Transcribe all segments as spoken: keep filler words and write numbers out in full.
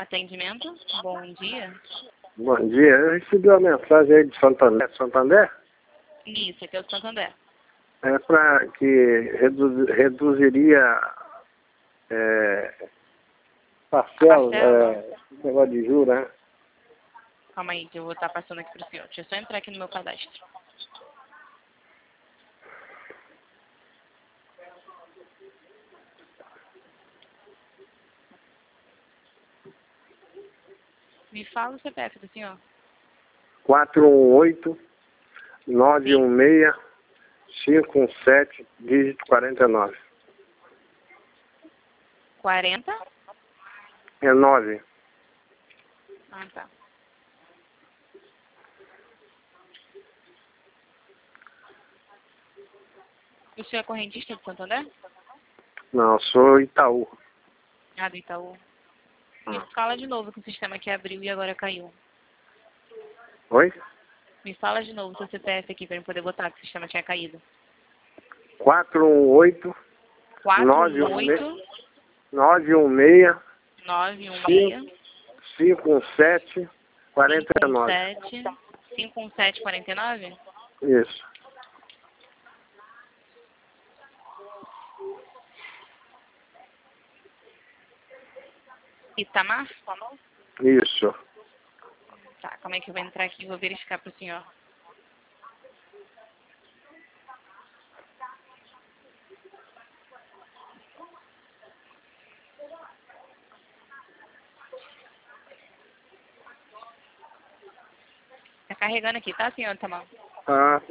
Atendimento, bom dia. Bom dia, eu recebi uma mensagem aí de Santander. Santander? Isso, aqui é o Santander. É para que redu reduziria é, parcela, parcela? é, negócio de juros, né? Calma aí, que eu vou estar passando aqui para o senhor. Deixa eu só entrar aqui no meu cadastro. Me fala o C P F do senhor. quatro um oito, nove um seis, cinco um sete, dígito quarenta e nove. quarenta? É nove. Ah, tá. O senhor é correntista do Santander? Não, sou Itaú. Ah, do Itaú. Me Ah. fala de novo que o sistema que abriu e agora caiu. Oi? Me fala de novo o seu C P F aqui para eu poder botar, que o sistema tinha caído. quatro um oito, quatro nove um um oito, seis, nove um seis, cinco um sete, quarenta e nove. cinco um sete, quarenta e nove? Isso. Itamar? Isso. Tá, como é que eu vou entrar aqui e vou verificar para o senhor? Tá carregando aqui, tá, senhor Itamar? Ah.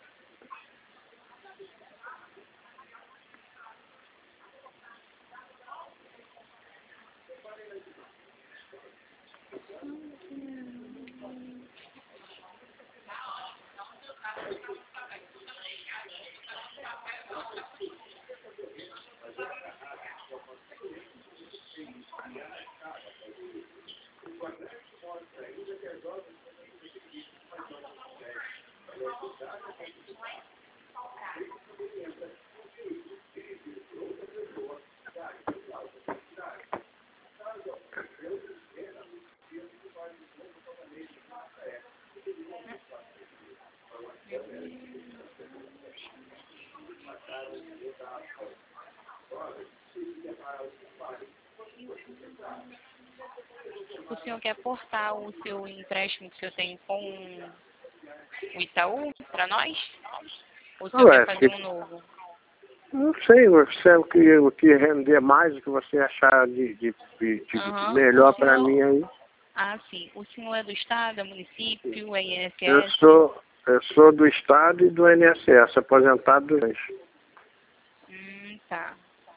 O senhor quer portar o seu empréstimo que o senhor tem com o Itaú para nós? Ou o senhor Ué, quer fazer se- um novo? Não sei, você é o que, o que render mais, o que você achar de, de, de, de Aham. melhor O para senhor- mim aí. Ah, sim. O senhor é do Estado, é município, é Eu I N S S? sou, eu sou do Estado e do I N S S, aposentado dos dois. Hum, tá.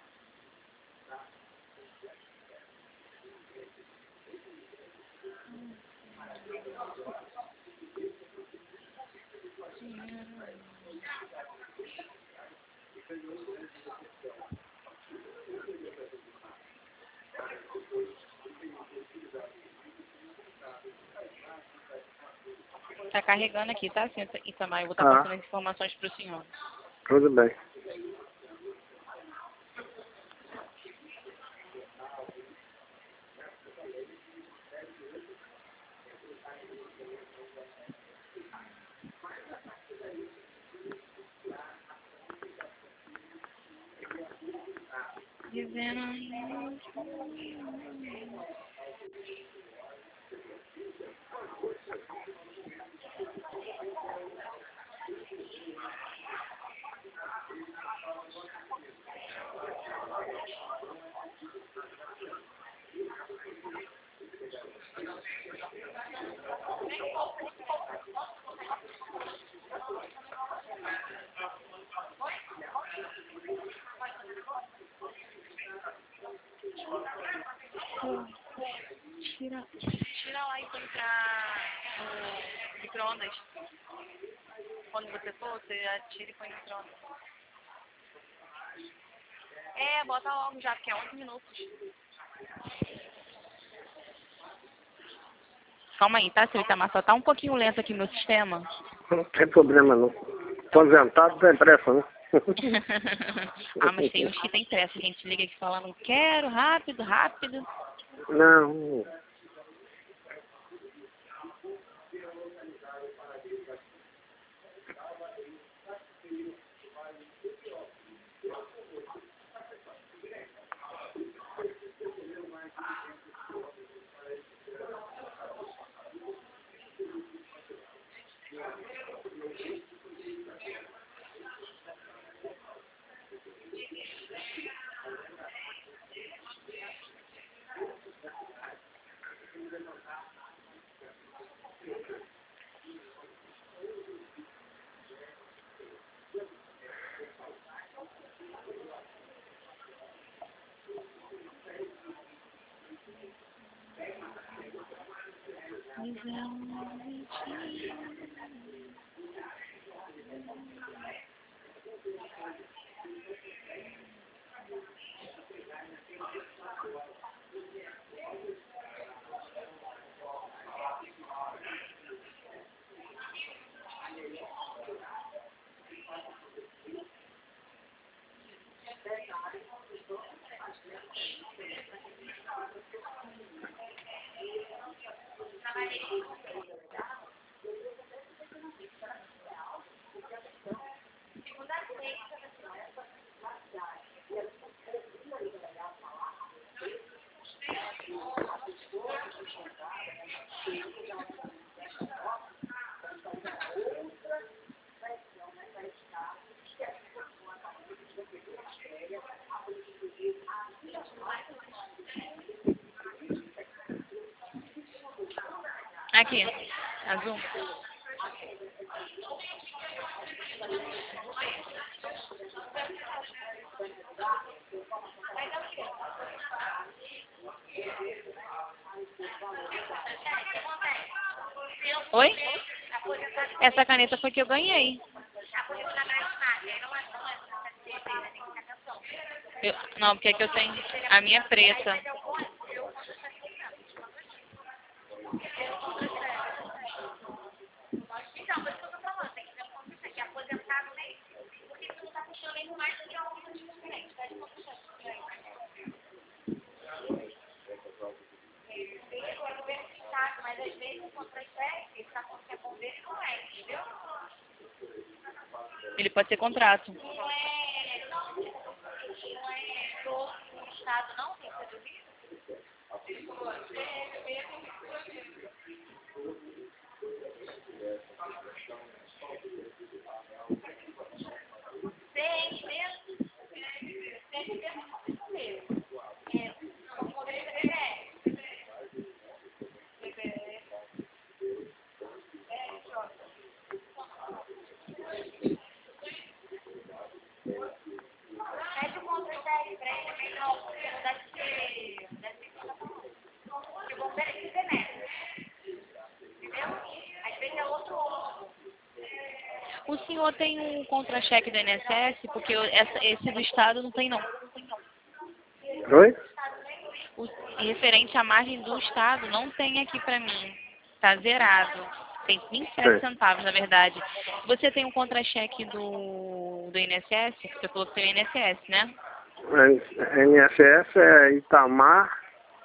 Tá carregando aqui, tá, senhor Itamar? Eu vou estar Ah, passando as informações para o senhor. tudo bem. Dizendo... Tira, tira lá e põe pra o micro-ondas. Quando você for, você atira e põe no micro-ondas. É, bota logo já, porque é onze minutos. Calma aí, tá, seu Itamar? Só tá um pouquinho lento aqui meu sistema. Não tem problema não. Aposentado tem pressa, né? Ah, mas tem uns que tem pressa. A gente liga aqui falando, quero, rápido, rápido. Não, Aqui, azul. Oi? Essa caneta foi que eu ganhei. Eu, não, porque é que eu tenho a minha preta. Ele pode ser contrato. O senhor tem um contra-cheque do I N S S? Porque eu, essa, esse do Estado não tem, não. Oi? O, referente à margem do Estado, não tem aqui pra mim. Tá zerado. Tem vinte e sete centavos, na verdade. Você tem um contra-cheque do, do I N S S? Você falou que tem o I N S S, né? I N S S é Itamar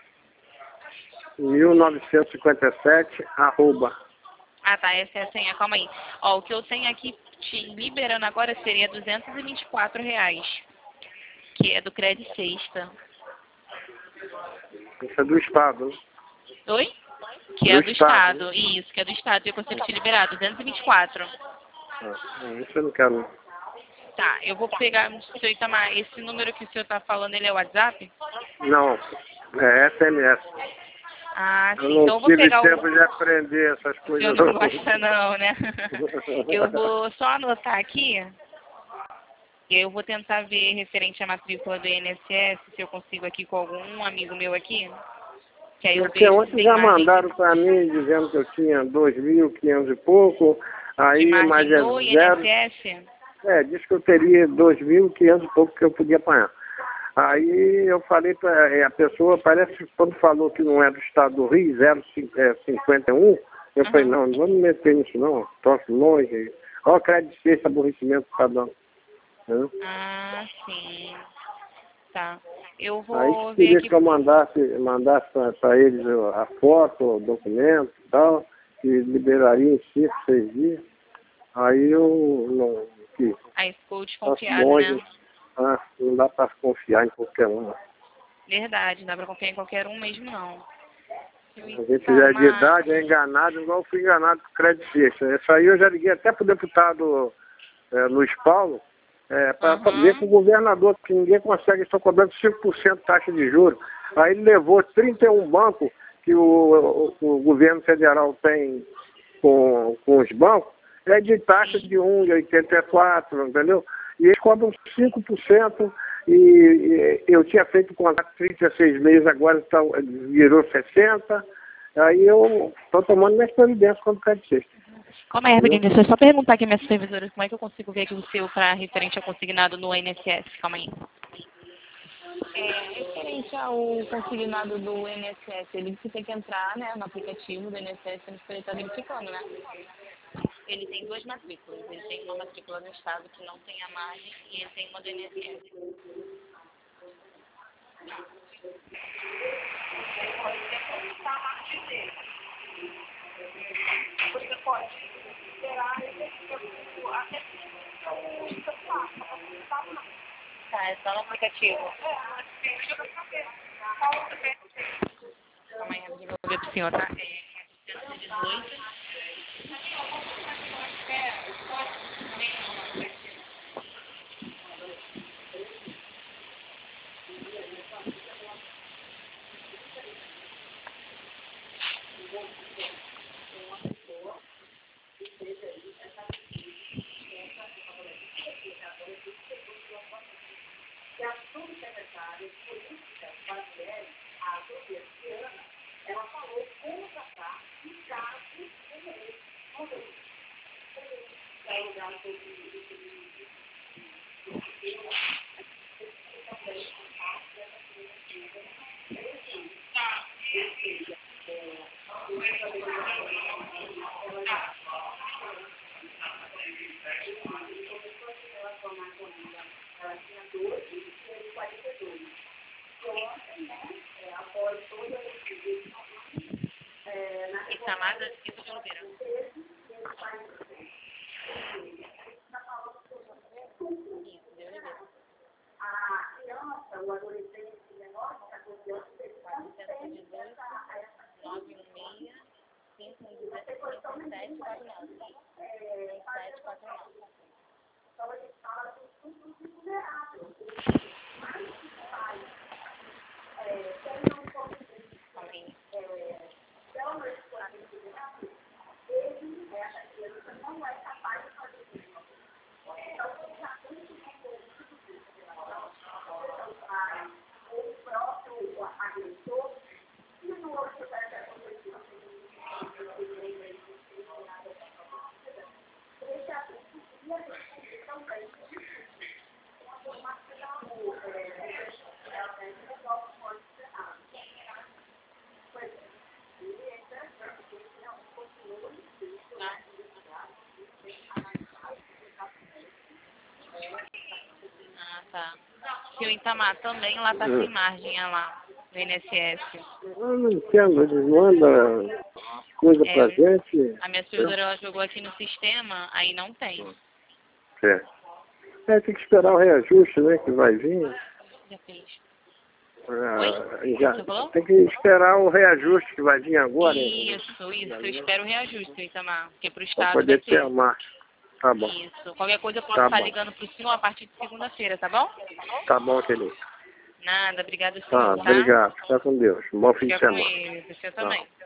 mil novecentos e cinquenta e sete, arroba. Ah, tá, essa é a senha, calma aí. Ó, o que eu tenho aqui te liberando agora seria duzentos e vinte e quatro reais, que é do Crédito Sexta. Isso é do Estado. Oi? Que Do é do Estado. Estado, isso, que é do Estado, e eu consigo te liberar, duzentos e vinte e quatro. Ah, isso eu não quero, não. Tá, eu vou pegar, seu Itamar, esse número que o senhor tá falando, ele é o WhatsApp? Não, é S M S. Ah, Eu sim, não então eu vou tive pegar tempo o... de aprender essas O coisas, senhor não não. gosta não, né? Eu vou só anotar aqui, e aí eu vou tentar ver referente à matrícula do I N S S, se eu consigo aqui com algum amigo meu aqui. Que aí eu Porque vejo se ontem tem já margem mandaram para mim dizendo que eu tinha dois mil e quinhentos e pouco, de aí margem mais é no zero. I N S S. É, disse que eu teria dois mil e quinhentos e pouco que eu podia apanhar. Aí eu falei para a pessoa, parece que quando falou que não é do estado do Rio, zero cinquenta e um, eu Uhum. falei, não, não vou me meter nisso não, toque longe. Olha o crédito de esse aborrecimento que está dando. Né? Ah, sim. Tá. Eu Aí vou ver queria aqui. que eu mandasse, mandasse para eles a foto, o documento e tal, que liberaria em cinco, seis dias. Aí eu não quis. Aí ficou Passo desconfiado, longe, né? ah, não dá para confiar em qualquer um. Verdade, não dá pra confiar em qualquer um mesmo, não. A gente já é de idade, é enganado, igual eu fui enganado com o Crédito Sexta. Isso aí eu já liguei até para o deputado é, Luiz Paulo, é, para Uhum. ver com o governador, que ninguém consegue, estão cobrando cinco por cento de taxa de juros. Aí ele levou trinta e um bancos que o, o, o governo federal tem com, com os bancos, é de taxa de um vírgula oitenta e quatro, entendeu? E eles cobram cinco por cento e, e eu tinha feito contrato trinta e seis meses, agora tá, virou sessenta. Aí eu estou tomando minhas providências quando cai de sexta. Calma aí, rapidinho, deixa eu só perguntar aqui a minha supervisora como é que eu consigo ver aqui o seu para referente a consignado no I N S S. Calma aí. É, referente ao consignado do I N S S, ele disse que tem que entrar, né, no aplicativo do I N S S onde ele está verificando, né? Ele tem duas matrículas. Ele tem uma matrícula no estado que não tem a margem e ele tem uma do I N S S. Você pode esperar até tá, é só no aplicativo. Calma aí, eu vou ver pro senhor, tá? É quatrocentos e dezoito. Itamar da Silva de Oliveira. Isso, de Oliveira. A criança, o adolescente menor, quatorze anos, quatrocentos e dezoito, nove um seis, cinco um sete, quatro nove. sete quatro nove. Então, ele fala do estudo vulnerável. Mas os pais têm um pouco de então, uma escola vulnerável, ele, essa criança, não é capaz de fazer isso. Então, já tem que o pai, ou o próprio agressor, e no outro vai acontecer esse adulto ia responder também uma formação realmente resolve o ponto errado. Pois é, e esse é que não continua Ah, tá. E o Itamar também lá tá sem margem lá, no I N S S. Eu não entendo, eles mandam coisa É, pra gente. a minha supervisora ela jogou aqui no sistema, aí não tem. É. É, tem que esperar o reajuste, né, que vai vir. Já fez. Ah, Oi? já, Você falou? tem que esperar o reajuste que vai vir agora. Isso, isso. Eu espero o reajuste, Itamar. Porque pro Para estado poder vai ter ser. a marcha. Tá bom. Isso. Qualquer coisa eu posso Tá estar bom. ligando pro senhor a partir de segunda-feira, tá bom? Tá bom, querido. Nada, obrigado, Tá, senhor, tá? obrigado. Fica com Deus. Bom fim de Fica com semana. ele, você Tá. também.